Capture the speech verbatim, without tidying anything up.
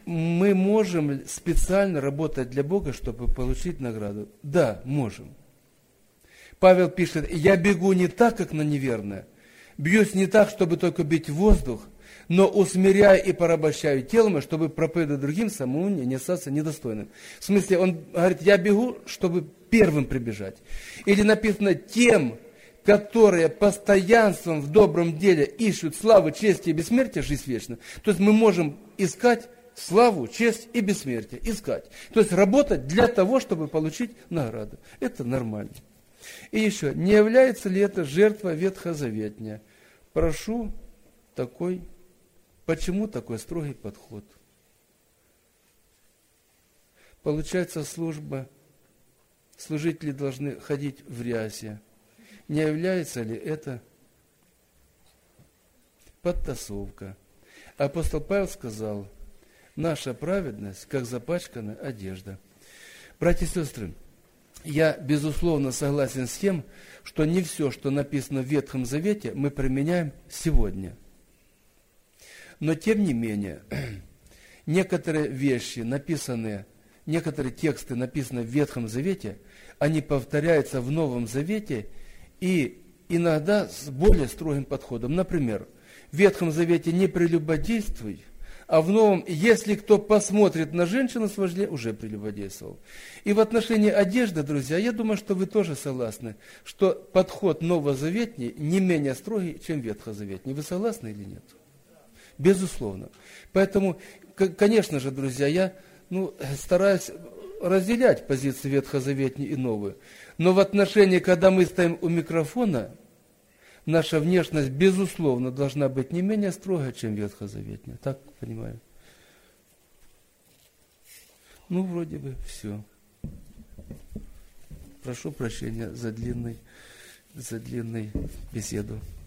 мы можем специально работать для Бога, чтобы получить награду? Да, можем. Павел пишет, я бегу не так, как на неверное, бьюсь не так, чтобы только бить воздух, но усмиряю и порабощаю тело мое, чтобы проповедовать другим, самому не остаться недостойным. В смысле, он говорит, я бегу, чтобы первым прибежать. Или написано, тем, которые постоянством в добром деле ищут славы, чести и бессмертия, жизнь вечную. То есть мы можем искать славу, честь и бессмертие. Искать. То есть работать для того, чтобы получить награду. Это нормально. И еще, не является ли это жертва ветхозаветная? Прошу такой, почему такой строгий подход? Получается, служба, служители должны ходить в рясе. Не является ли это подтасовка? Апостол Павел сказал, наша праведность, как запачканная одежда. Братья и сестры, я, безусловно, согласен с тем, что не все, что написано в Ветхом Завете, мы применяем сегодня. Но, тем не менее, некоторые вещи, написанные, некоторые тексты, написанные в Ветхом Завете, они повторяются в Новом Завете и иногда с более строгим подходом. Например, в Ветхом Завете не прелюбодействуй, а в Новом, если кто посмотрит на женщину с вожделением, уже прелюбодействовал. И в отношении одежды, друзья, я думаю, что вы тоже согласны, что подход новозаветний не менее строгий, чем ветхозаветний. Вы согласны или нет? Безусловно. Поэтому, конечно же, друзья, я ну, стараюсь разделять позиции ветхозаветней и новые. Но в отношении, когда мы стоим у микрофона, наша внешность, безусловно, должна быть не менее строгая, чем ветхозаветная. Так понимаю? Ну, вроде бы все. Прошу прощения за длинный, за длинную беседу.